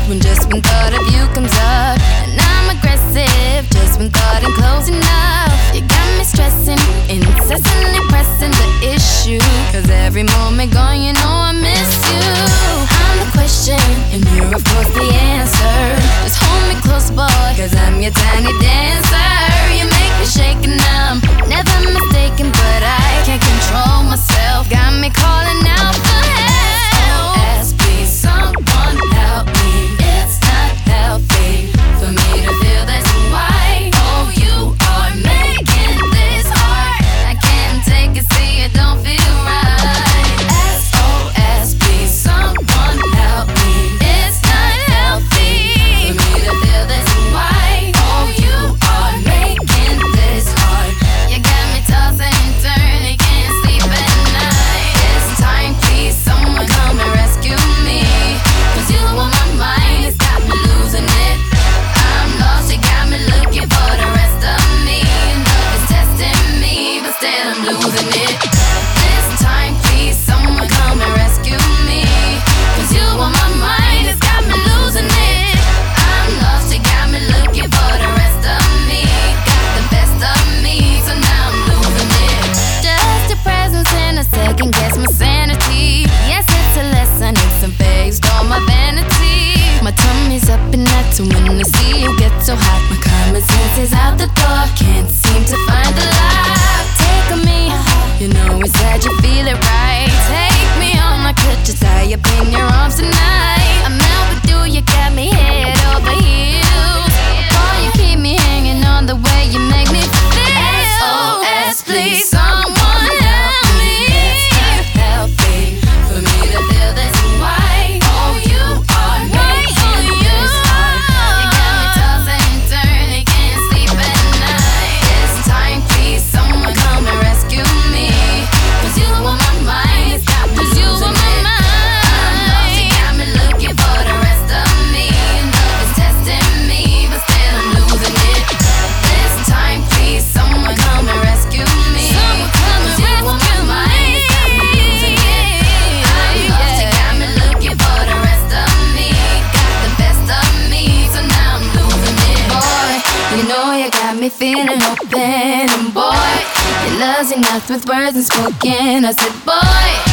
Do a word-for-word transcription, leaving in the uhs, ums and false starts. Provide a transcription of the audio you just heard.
when just when thought of you comes up. And I'm aggressive just when thought I'm close enough. You got me stressing, incessantly pressing the issue, cause every moment gone you know I miss you. I'm the question and you're of course the answer. Just hold me close boy, cause I'm your tiny dancer. You make me shake and I'm never mistaken, but I can't control myself. Got me calling out for help. S O S, please someone help me. It's not healthy for me to feel this way. Oh, you are making this hard. I can't take it, see it don't feel right. S O S, please someone help me. It's not healthy for me to feel this way. Oh, you are making this hard. You got me tossing and turning, can't sleep at night. This time, please someone come and rescue me, cause you on my mind, it's got me losing it. I'm lost, you got me looking for the rest of me. Love is testing me, but still I'm losing it. This time, please someone come and rescue me, cause you on my mind, it's got me losing it. I'm lost, you got me looking for the rest of me. Got the best of me, so now I'm losing it. Just your presence in a second guess my sanity. Yes, it's a lesson, it's a phase, all my vanity. My tummy's up and I too when I see you get so hot. My common sense is out the door, can't seem to find the lock. Take on me, you know inside you feel it right. Take me on, I could just tie up in your arms tonight. I'm out with you, you got me head over heels. Boy, you keep me hanging on the way you make me feel. S O S, please someone help me. It's not healthy for me to feel this way. Oh, you are making this hard. You got me tossing and turning, can't sleep at night. This time, please someone come and rescue me, cause you on my mind, it's got me losing it. I'm lost, you got me looking for the rest of me. Love is testing me, but still I'm losing it. This time, please someone come and rescue me, cause you on my mind, it's got me losing it. I'm lost, you got me looking for the rest of me. Got the best of me, so now I'm losing it. Boy, you know you got me feeling open, and boy, your love's enough with words unspoken. I said, boy,